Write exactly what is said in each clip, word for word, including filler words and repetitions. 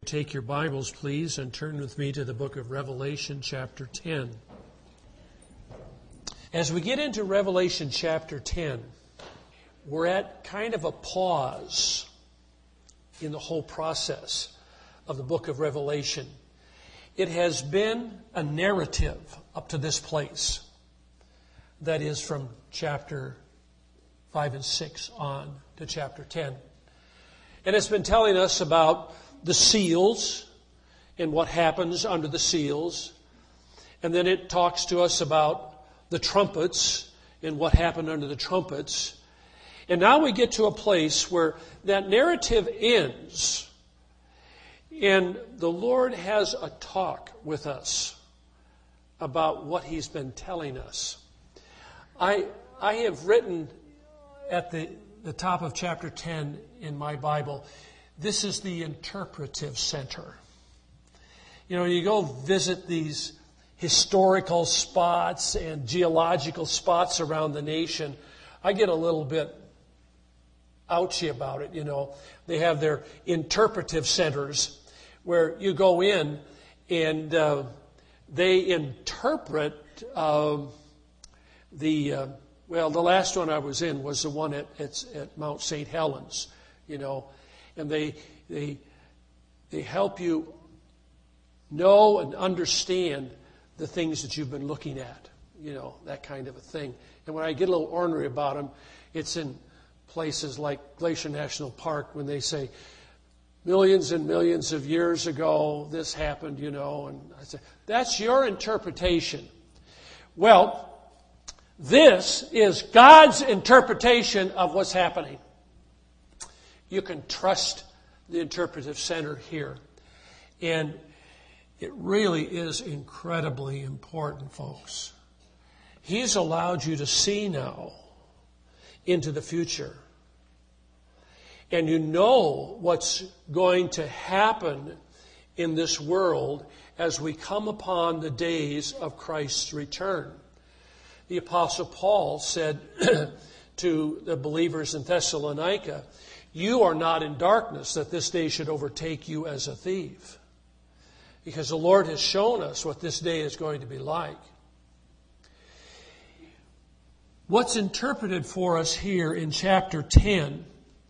Take your Bibles, please, and turn with me to the book of Revelation, chapter ten. As we get into Revelation chapter ten, we're at kind of a pause in the whole process of the book of Revelation. It has been a narrative up to this place. That is from chapter five and six on to chapter ten. And it's been telling us about the seals and what happens under the seals. And then it talks to us about the trumpets and what happened under the trumpets. And now we get to a place where that narrative ends. And the Lord has a talk with us about what He's been telling us. I I have written at the, the top of chapter ten in my Bible, this is the interpretive center. You know, you go visit these historical spots and geological spots around the nation. I get a little bit ouchy about it, you know. They have their interpretive centers where you go in and uh, they interpret uh, the, uh, well, the last one I was in was the one at, at, at Mount Saint Helens, you know. And they they they help you know and understand the things that you've been looking at, you know, that kind of a thing. And when I get a little ornery about them, it's in places like Glacier National Park when they say, millions and millions of years ago, this happened, you know. And I say, that's your interpretation. Well, this is God's interpretation of what's happening. You can trust the interpretive center here. And it really is incredibly important, folks. He's allowed you to see now into the future. And you know what's going to happen in this world as we come upon the days of Christ's return. The Apostle Paul said to the believers in Thessalonica, you are not in darkness, that this day should overtake you as a thief. Because the Lord has shown us what this day is going to be like. What's interpreted for us here in chapter ten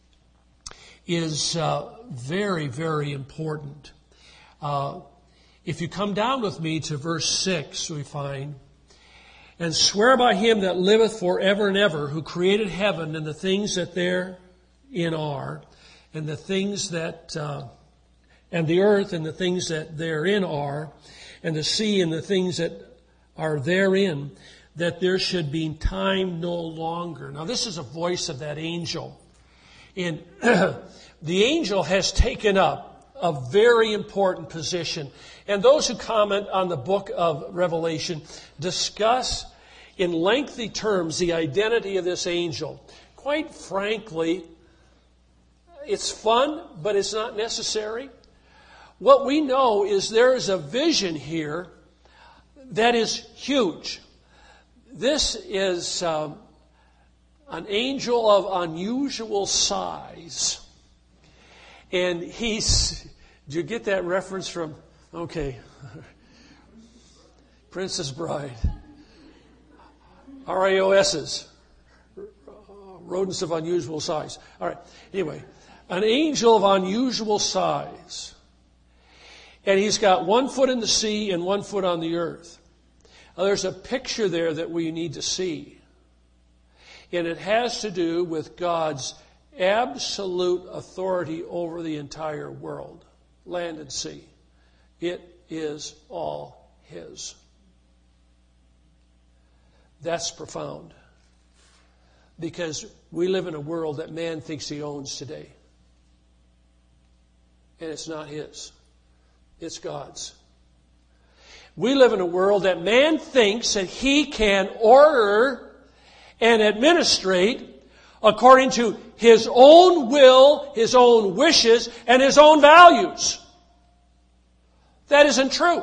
is uh, very, very important. Uh, if you come down with me to verse six, we find, and swear by Him that liveth forever and ever, who created heaven and the things that there in are, and the things that, uh, and the earth and the things that therein are, and the sea and the things that are therein, that there should be time no longer. Now this is a voice of that angel. And the angel has taken up a very important position. And those who comment on the book of Revelation discuss in lengthy terms the identity of this angel. Quite frankly, it's fun, but it's not necessary. What we know is there is a vision here that is huge. This is um, an angel of unusual size. And he's, did you get that reference from, okay, Princess Bride. R A O S's, rodents of unusual size. All right, anyway. An angel of unusual size. And he's got one foot in the sea and one foot on the earth. Now, there's a picture there that we need to see. And it has to do with God's absolute authority over the entire world, land and sea. It is all His. That's profound. Because we live in a world that man thinks he owns today. And it's not his. It's God's. We live in a world that man thinks that he can order and administrate according to his own will, his own wishes, and his own values. That isn't true.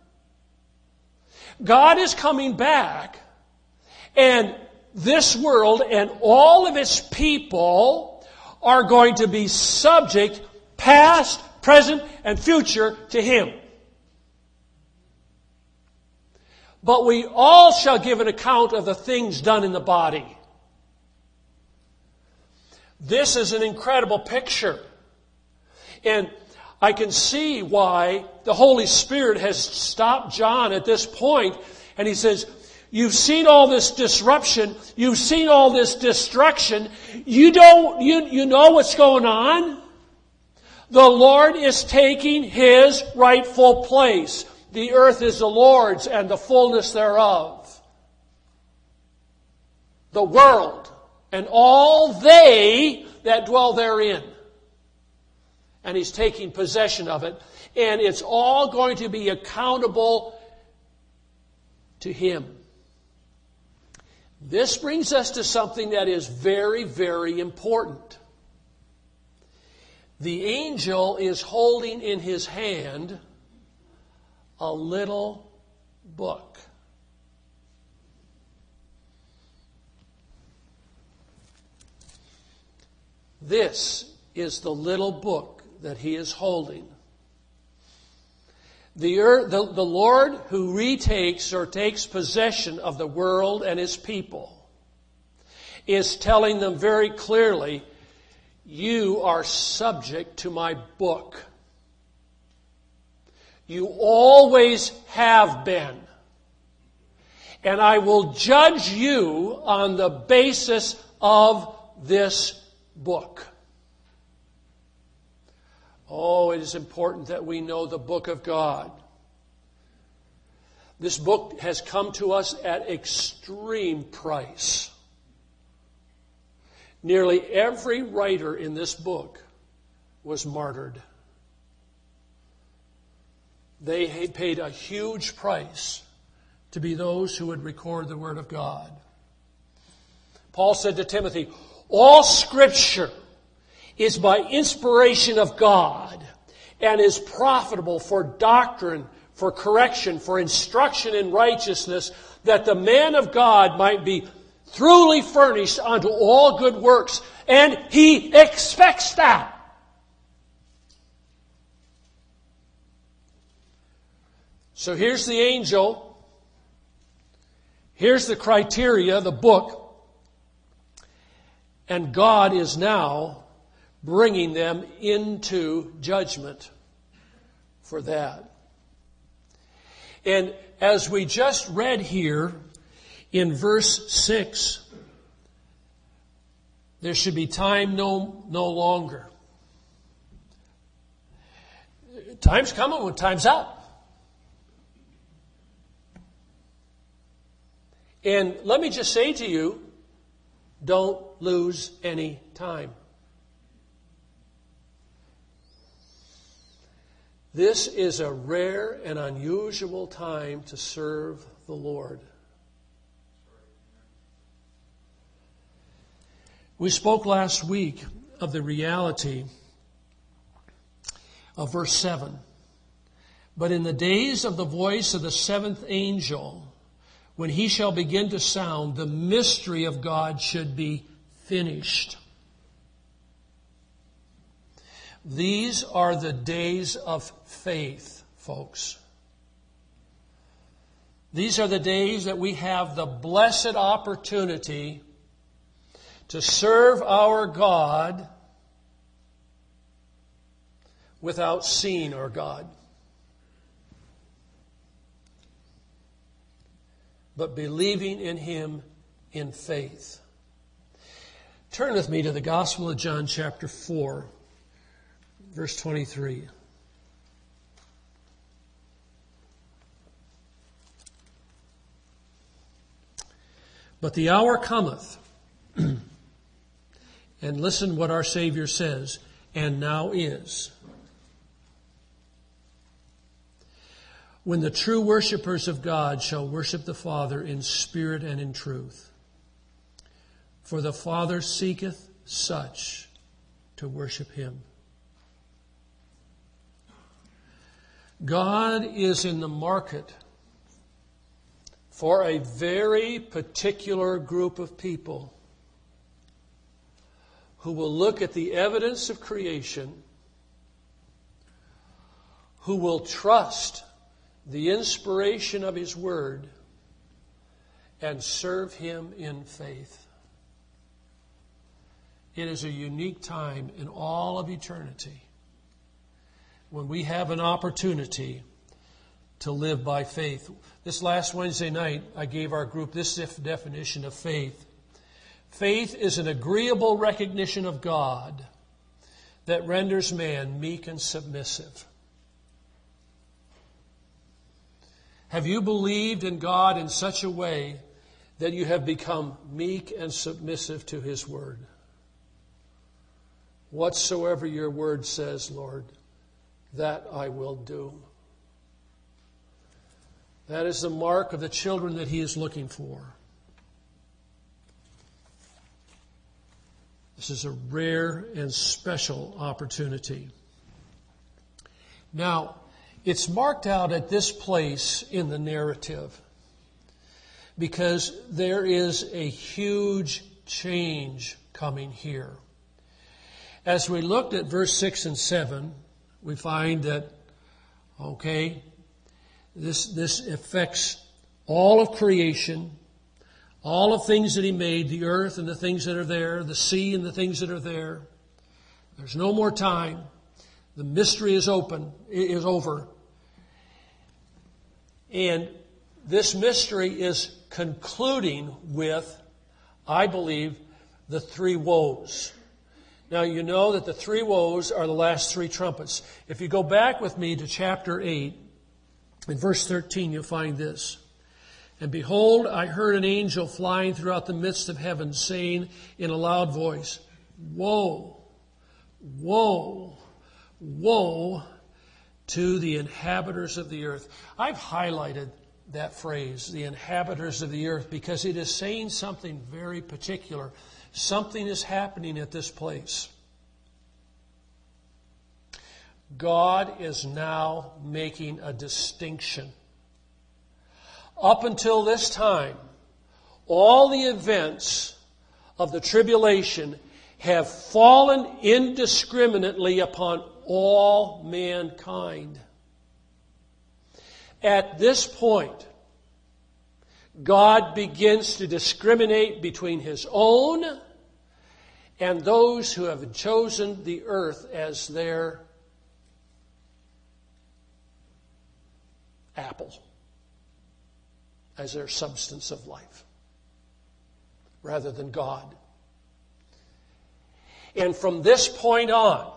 God is coming back, and this world and all of its people are going to be subject, past, present, and future to Him. But we all shall give an account of the things done in the body. This is an incredible picture. And I can see why the Holy Spirit has stopped John at this point, and he says, you've seen all this disruption, you've seen all this destruction, you don't, you, you know what's going on? The Lord is taking His rightful place. The earth is the Lord's and the fullness thereof. The world and all they that dwell therein. And He's taking possession of it. And it's all going to be accountable to Him. This brings us to something that is very, very important. The angel is holding in his hand a little book. This is the little book that he is holding. The, earth, the, the Lord who retakes or takes possession of the world and His people is telling them very clearly, you are subject to my book. You always have been. And I will judge you on the basis of this book. Oh, it is important that we know the book of God. This book has come to us at extreme price. Nearly every writer in this book was martyred. They paid a huge price to be those who would record the Word of God. Paul said to Timothy, all Scripture is by inspiration of God and is profitable for doctrine, for correction, for instruction in righteousness, that the man of God might be truly furnished unto all good works. And he expects that. So here's the angel. Here's the criteria, the book. And God is now bringing them into judgment for that. And as we just read here in verse six, there should be time no, no longer. Time's coming when time's up. And let me just say to you, don't lose any time. This is a rare and unusual time to serve the Lord. We spoke last week of the reality of verse seven. But in the days of the voice of the seventh angel, when he shall begin to sound, the mystery of God should be finished. These are the days of faith, folks. These are the days that we have the blessed opportunity to serve our God without seeing our God, but believing in Him in faith. Turn with me to the Gospel of John chapter four, verse twenty-three. But the hour cometh, and listen what our Savior says, and now is, when the true worshipers of God shall worship the Father in spirit and in truth. For the Father seeketh such to worship Him. God is in the market for a very particular group of people who will look at the evidence of creation, who will trust the inspiration of His Word and serve Him in faith. It is a unique time in all of eternity when we have an opportunity to live by faith. This last Wednesday night, I gave our group this definition of faith. Faith is an agreeable recognition of God that renders man meek and submissive. Have you believed in God in such a way that you have become meek and submissive to His Word? Whatsoever your Word says, Lord, that I will do. That is the mark of the children that He is looking for. This is a rare and special opportunity. Now, it's marked out at this place in the narrative because there is a huge change coming here. As we looked at verse six and seven, we find that, okay, this, this affects all of creation, all of things that He made, the earth and the things that are there, the sea and the things that are there. There's no more time. The mystery is open, is over. And this mystery is concluding with, I believe, the three woes. Now, you know that the three woes are the last three trumpets. If you go back with me to chapter eight, in verse thirteen, you'll find this. And behold, I heard an angel flying throughout the midst of heaven, saying in a loud voice, Woe, woe, woe to the inhabitants of the earth. I've highlighted that phrase, the inhabitants of the earth, because it is saying something very particular. Something is happening at this place. God is now making a distinction. Up until this time, all the events of the tribulation have fallen indiscriminately upon all mankind. At this point, God begins to discriminate between His own and those who have chosen the earth as their apple, as their substance of life, rather than God. And from this point on,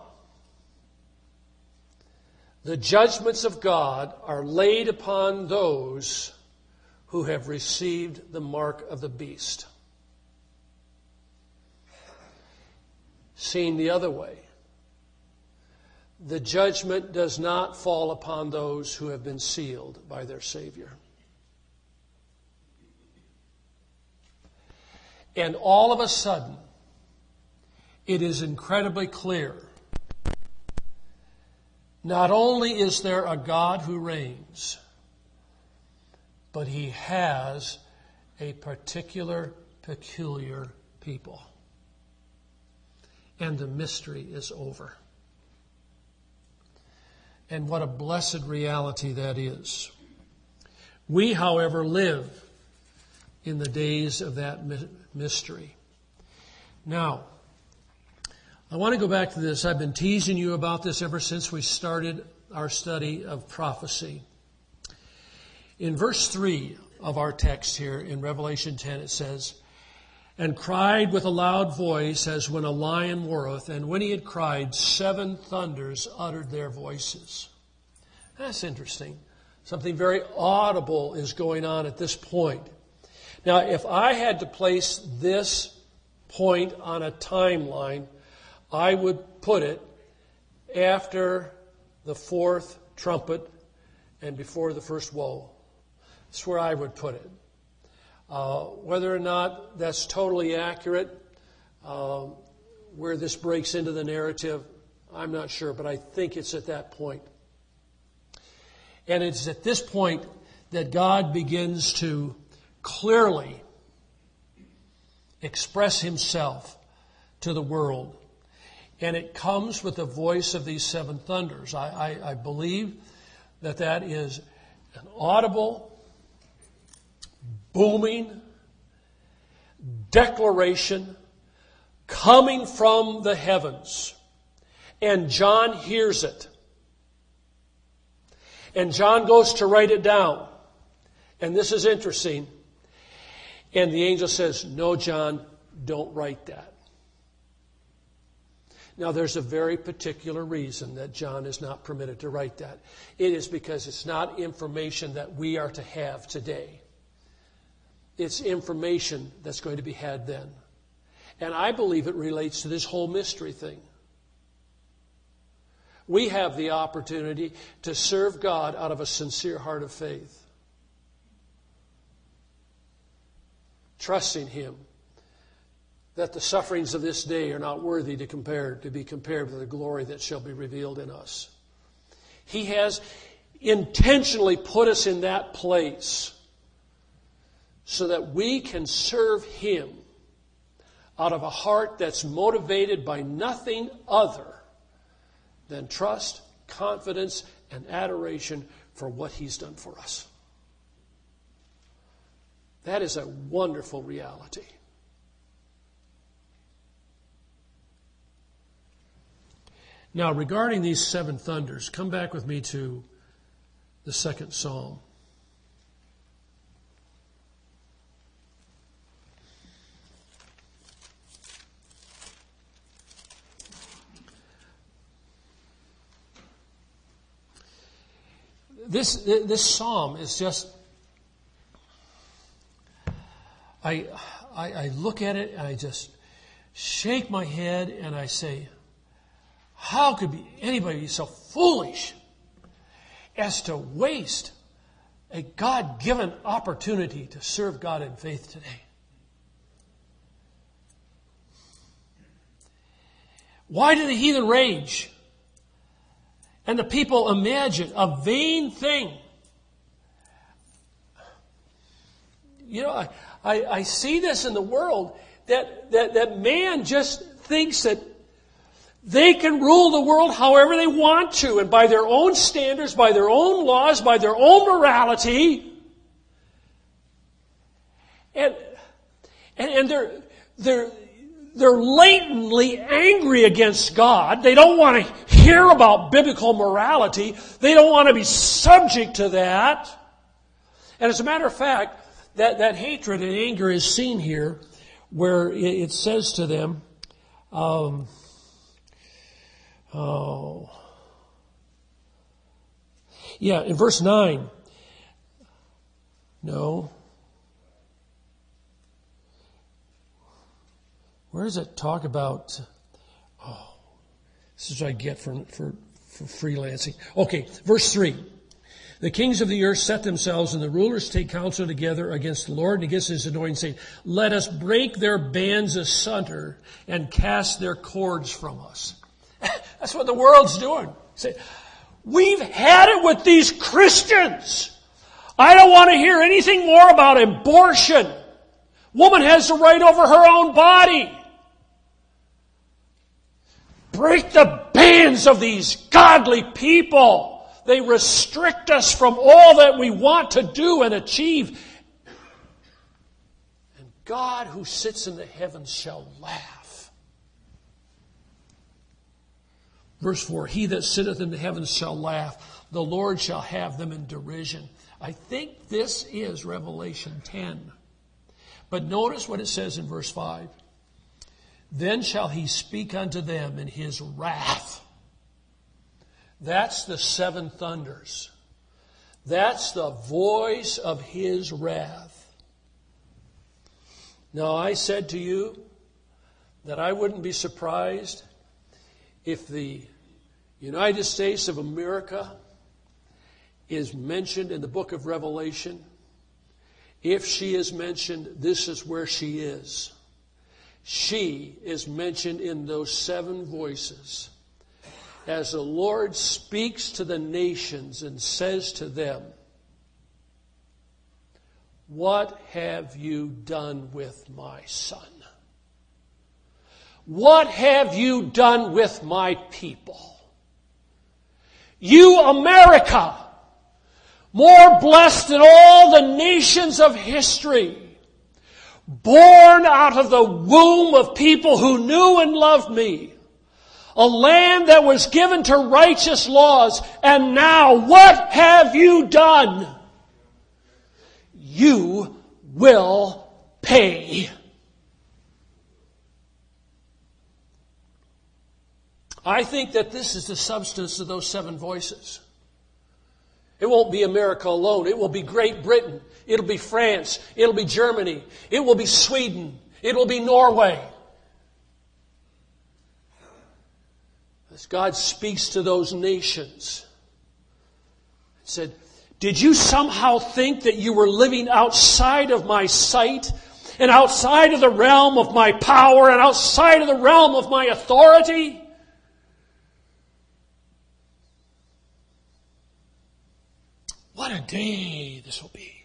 the judgments of God are laid upon those who have received the mark of the beast. Seen the other way, the judgment does not fall upon those who have been sealed by their Savior. And all of a sudden, it is incredibly clear. Not only is there a God who reigns, but He has a particular, peculiar people. And the mystery is over. And what a blessed reality that is. We, however, live in the days of that mystery. Now, I want to go back to this. I've been teasing you about this ever since we started our study of prophecy. In verse three of our text here in Revelation ten, it says, And cried with a loud voice as when a lion roareth, and when he had cried, seven thunders uttered their voices. That's interesting. Something very audible is going on at this point. Now, if I had to place this point on a timeline, I would put it after the fourth trumpet and before the first woe. That's where I would put it. Uh, whether or not that's totally accurate, uh, where this breaks into the narrative, I'm not sure, but I think it's at that point. And it's at this point that God begins to clearly express Himself to the world. And it comes with the voice of these seven thunders. I, I, I believe that that is an audible, booming declaration coming from the heavens. And John hears it. And John goes to write it down. And this is interesting. And the angel says, "No, John, don't write that." Now, there's a very particular reason that John is not permitted to write that. It is because it's not information that we are to have today. It's information that's going to be had then. And I believe it relates to this whole mystery thing. We have the opportunity to serve God out of a sincere heart of faith, trusting Him that the sufferings of this day are not worthy to compare to be compared with the glory that shall be revealed in us. He has intentionally put us in that place so that we can serve Him out of a heart that's motivated by nothing other than trust, confidence, and adoration for what He's done for us. That is a wonderful reality. Now, regarding these seven thunders, come back with me to the second psalm. This this psalm is just, I, I I look at it and I just shake my head and I say, how could be anybody be so foolish as to waste a God-given opportunity to serve God in faith today? Why do the heathen rage and the people imagine a vain thing? You know, I, I, I see this in the world, that, that, that man just thinks that they can rule the world however they want to, and by their own standards, by their own laws, by their own morality. And, and, and they're, they're, they're latently angry against God. They don't want to hear about biblical morality. They don't want to be subject to that. And as a matter of fact, that, that hatred and anger is seen here, where it says to them, um, oh, yeah, in verse nine, no, where does it talk about, oh, this is what I get for, for, for freelancing. Okay, verse three. The kings of the earth set themselves, and the rulers take counsel together against the Lord and against His anointed, saying, "Let us break their bands asunder and cast their cords from us." That's what the world's doing. Say, we've had it with these Christians. I don't want to hear anything more about abortion. Woman has the right over her own body. Break the bands of these godly people. They restrict us from all that we want to do and achieve. And God, who sits in the heavens, shall laugh. Verse four, "He that sitteth in the heavens shall laugh. The Lord shall have them in derision." I think this is Revelation ten. But notice what it says in verse five. "Then shall He speak unto them in His wrath." That's the seven thunders. That's the voice of His wrath. Now, I said to you that I wouldn't be surprised if the United States of America is mentioned in the book of Revelation. If she is mentioned, this is where she is. She is mentioned in those seven voices. As the Lord speaks to the nations and says to them, "What have you done with my son? What have you done with my people? You, America, more blessed than all the nations of history, born out of the womb of people who knew and loved me, a land that was given to righteous laws, and now what have you done? You will pay. I think that this is the substance of those seven voices. It won't be America alone. It will be Great Britain. It'll be France. It'll be Germany. It will be Sweden. It will be Norway. As God speaks to those nations, He said, did you somehow think that you were living outside of my sight and outside of the realm of my power and outside of the realm of my authority? What a day this will be.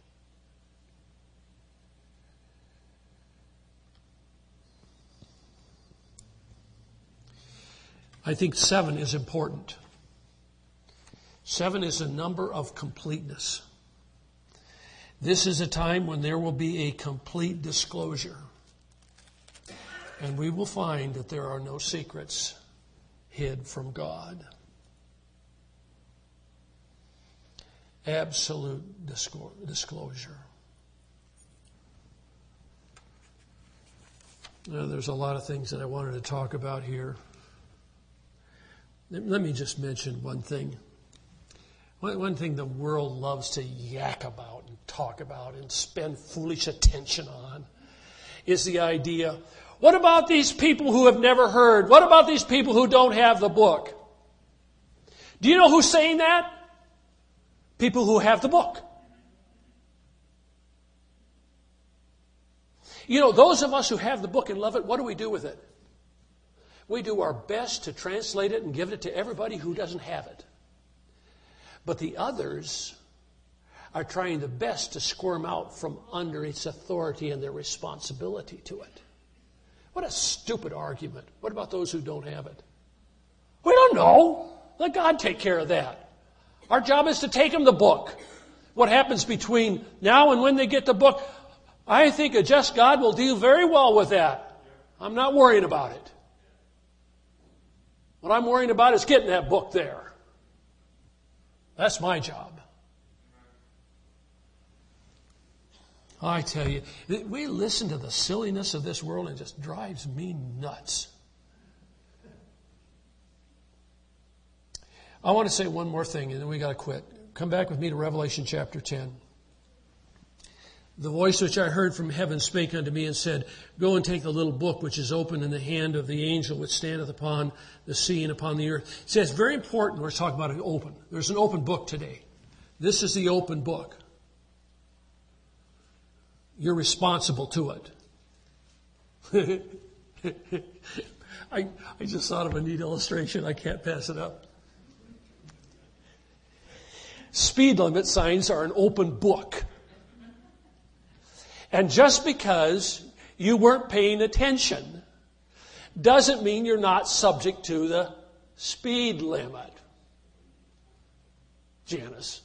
I think seven is important. Seven is a number of completeness. This is a time when there will be a complete disclosure. And we will find that there are no secrets hid from God. Absolute disclosure. Now, there's a lot of things that I wanted to talk about here. Let me just mention one thing. One thing the world loves to yak about and talk about and spend foolish attention on is the idea, what about these people who have never heard? What about these people who don't have the book? Do you know who's saying that? People who have the book. You know, those of us who have the book and love it, what do we do with it? We do our best to translate it and give it to everybody who doesn't have it. But the others are trying the best to squirm out from under its authority and their responsibility to it. What a stupid argument. What about those who don't have it? We don't know. Let God take care of that. Our job is to take them the book. What happens between now and when they get the book, I think a just God will deal very well with that. I'm not worrying about it. What I'm worrying about is getting that book there. That's my job. I tell you, we listen to the silliness of this world and it just drives me nuts. I want to say one more thing and then we got to quit. Come back with me to Revelation chapter ten. The voice which I heard from heaven spake unto me and said, go and take the little book which is open in the hand of the angel which standeth upon the sea and upon the earth. See, it's very important we're talking about an open. There's an open book today. This is the open book. You're responsible to it. I, I just thought of a neat illustration. I can't pass it up. Speed limit signs are an open book. And just because you weren't paying attention doesn't mean you're not subject to the speed limit. Janice.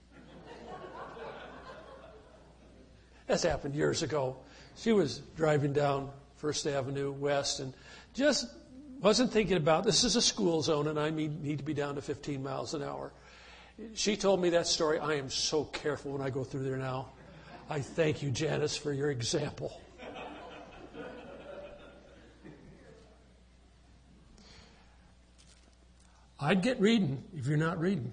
That's happened years ago. She was driving down First Avenue West and just wasn't thinking about, this is a school zone and I need to be down to fifteen miles an hour. She told me that story. I am so careful when I go through there now. I thank you, Janice, for your example. I'd get reading if you're not reading.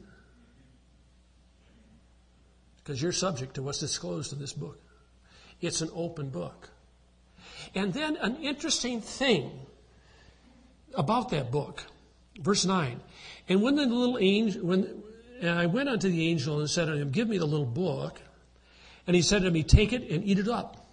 Because you're subject to what's disclosed in this book. It's an open book. And then an interesting thing about that book. Verse nine. And when the little angel, when and I went unto the angel and said unto him, give me the little book. And he said to me, take it and eat it up.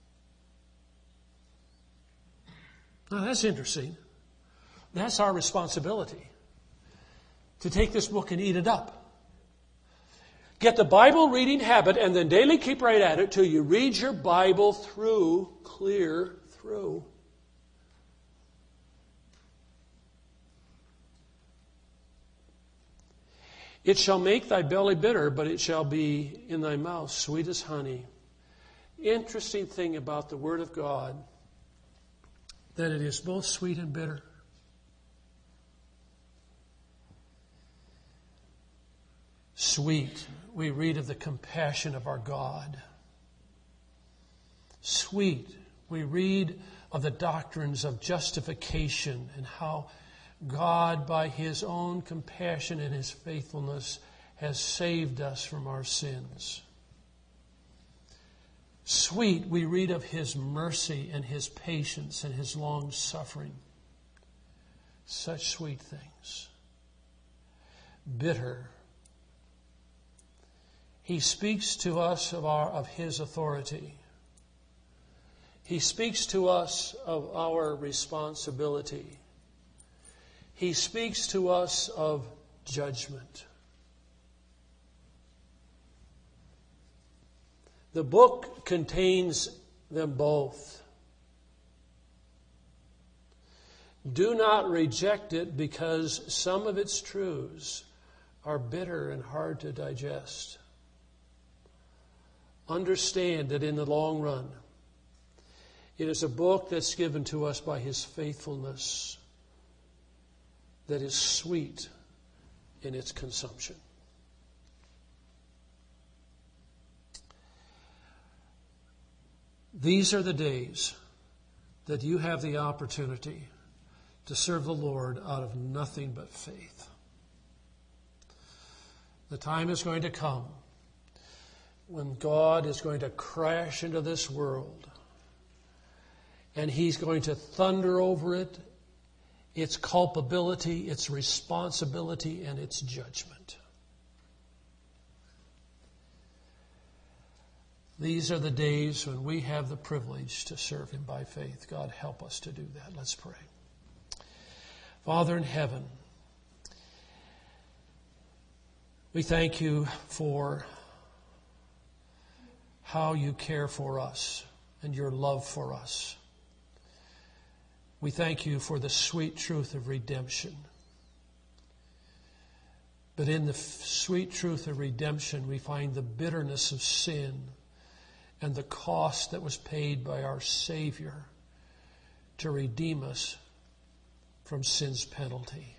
Now that's interesting. That's our responsibility. To take this book and eat it up. Get the Bible reading habit and then daily keep right at it till you read your Bible through, clear through. It shall make thy belly bitter, but it shall be in thy mouth sweet as honey. Interesting thing about the Word of God, that it is both sweet and bitter. Sweet, we read of the compassion of our God. Sweet, we read of the doctrines of justification and how God, by His own compassion and His faithfulness, has saved us from our sins. Sweet, we read of His mercy and His patience and His long suffering. Such sweet things. Bitter. He speaks to us of our of His authority. He speaks to us of our responsibility. He speaks to us of judgment. The book contains them both. Do not reject it because some of its truths are bitter and hard to digest. Understand that in the long run, it is a book that's given to us by His faithfulness that is sweet in its consumption. These are the days that you have the opportunity to serve the Lord out of nothing but faith. The time is going to come when God is going to crash into this world and He's going to thunder over it, its culpability, its responsibility, and its judgment. These are the days when we have the privilege to serve Him by faith. God, help us to do that. Let's pray. Father in heaven, we thank You for how You care for us and Your love for us. We thank You for the sweet truth of redemption. But in the sweet truth of redemption, we find the bitterness of sin and the cost that was paid by our Savior to redeem us from sin's penalty.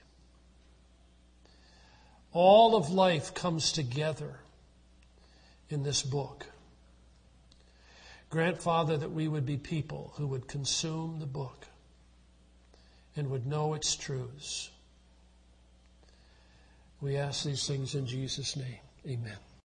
All of life comes together in this book. Grant, Father, that we would be people who would consume the book and would know its truths. We ask these things in Jesus' name. Amen.